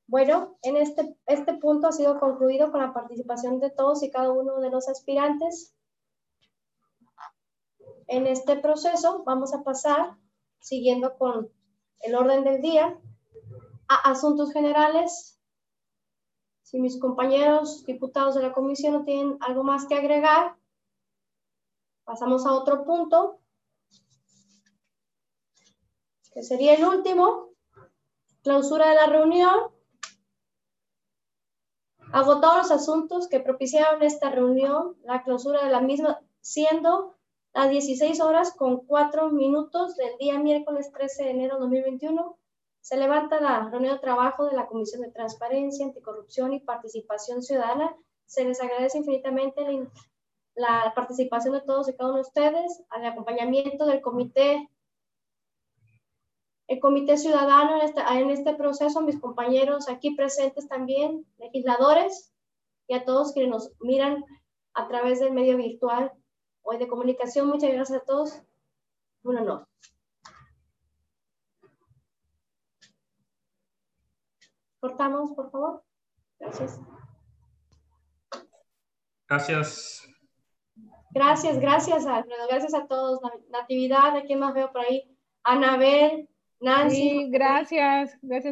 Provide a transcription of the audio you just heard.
Bueno, en este punto ha sido concluido con la participación de todos y cada uno de los aspirantes. En este proceso vamos a pasar, siguiendo con el orden del día, a asuntos generales. Si mis compañeros diputados de la comisión no tienen algo más que agregar, pasamos a otro punto, que sería el último, clausura de la reunión. Agotados los asuntos que propiciaron esta reunión, la clausura de la misma siendo las 16 horas con 4 minutos del día miércoles 13 de enero de 2021, se levanta la reunión de trabajo de la Comisión de Transparencia, Anticorrupción y Participación Ciudadana. Se les agradece infinitamente la participación de todos y cada uno de ustedes, al acompañamiento del comité. El Comité Ciudadano en este proceso, mis compañeros aquí presentes también, legisladores, y a todos quienes nos miran a través del medio virtual o de comunicación. Muchas gracias a todos. Un honor. Cortamos, por favor. Gracias. Gracias. Gracias, Alfredo. Gracias a todos. Natividad, ¿a quién más veo por ahí? Anabel, Nancy. Sí, gracias.